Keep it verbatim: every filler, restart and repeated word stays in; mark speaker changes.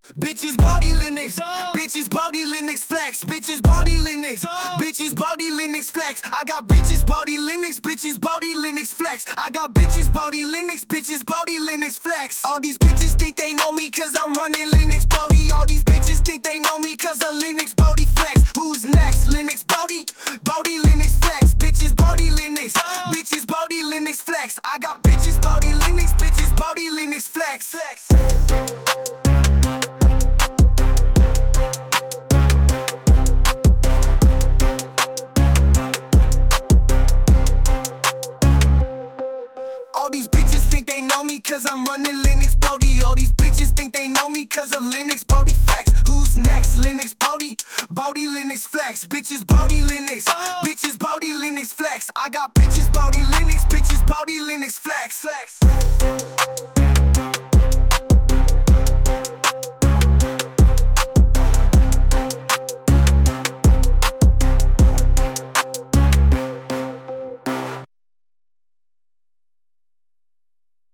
Speaker 1: Bitches body Linux, bitches body Linux flex, bitches body Linux, bitches body Linux flex. I got bitches body Linux, bitches body Linux flex. I got bitches body Linux, bitches body Linux flex. All these bitches think they know me cause I'm running Linux body. All these bitches think they know me cause of Linux body flex. Who's next? Linux body, body Linux flex. Bitches body Linux, bitches body Linux flex. I got bitches body Linux, bitches body Linux flex. flex. All these bitches think they know me cause I'm running Linux body. All these bitches think they know me cause of Linux body flex. Who's next? Linux body, body Linux flex. Bitches body Linux, bitches body Linux flex. I got bitches body Linux, bitches body Linux flex. flex.